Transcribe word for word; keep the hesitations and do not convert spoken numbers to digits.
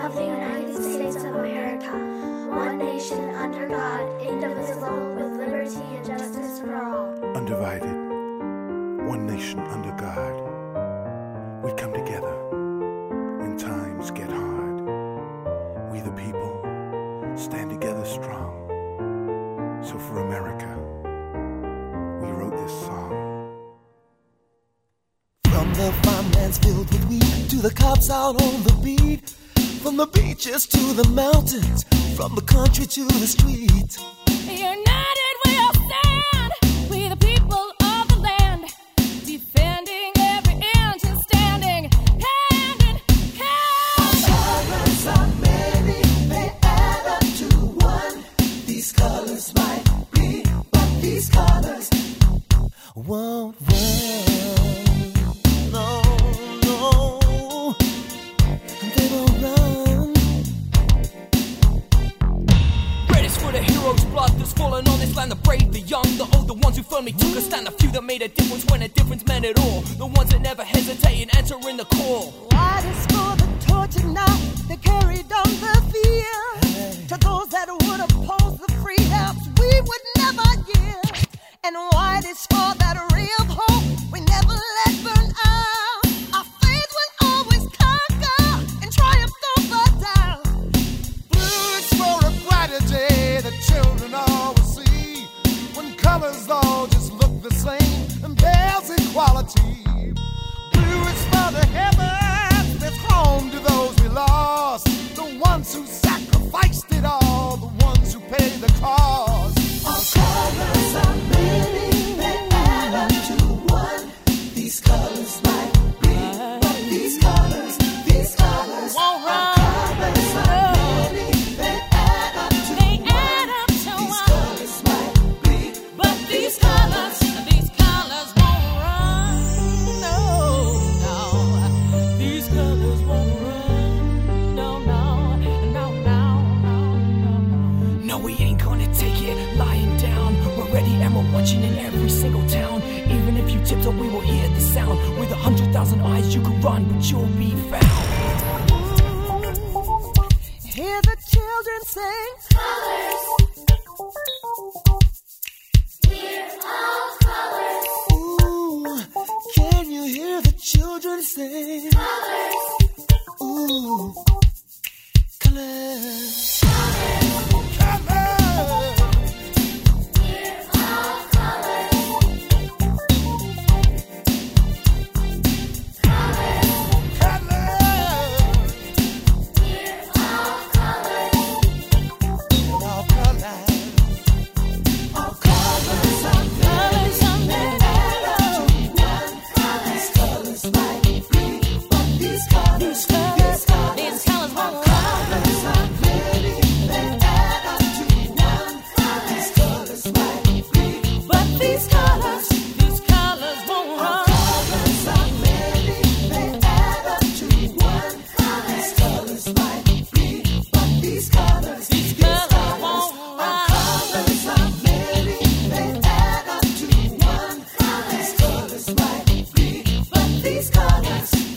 of the United States of America, one nation under God, indivisible, with liberty and justice for all. Undivided, one nation under God. We come together when times get hard. We the people stand together strong. So for America, we wrote this song. From the farmlands filled with wheat to the cops out on the beat, from the beaches to the mountains, from the country to the streets. United we'll stand, we the people of the land, defending every inch and standing hand in hand. Colors are many, they add up to one. These colors might be, but these colors won't run. No, no, they won't run. Reddest for the heroes' blood that's fallen on this land. The brave, the young, the old, the ones who firmly took a stand. The few that made a difference when a difference meant it all. The ones that never hesitate in answering the call. White is for the torture now that carried on the field. Hey. To those that would oppose the freedoms we would never give. And white is for that ray of hope we never let burn out. Our faith will always conquer and triumph over down. Blue is for a brighter day that children always see, when colors all just look the same and there's equality. Blue is for the heavens that's home to those we lost, the ones who sacrificed it all, the ones who paid the cost. Our colors are many, they add up to one. These colors might be, but these colors, these colors won't run. Colors are many, they add up to They one. add up to These one. colors might be, But these colors, these colors won't run. No, no. These colors won't run. No, no, no, no, no, no. No, we ain't gonna take it lying down. We're ready and we're watching in every single town. Even if you tiptoe, we will hear the sound. With a hundred thousand eyes, you can run, but you'll be found. Hear the children sing. Colors. We're all colors. ooh, can you hear the children sing? Colors. Ooh, colors. We're all colors. We're all colors. All colors. All colors are Colors are many. These colors might be, but these colors, These colors, these colors won't run. colors are many, they add up to one. These colors might be, But these colors, these colors won't run. colors are many, they add up to one. These colors might be, but these colors, These colors won't run. colors are many, they add up to one. These colors might be, but these colors.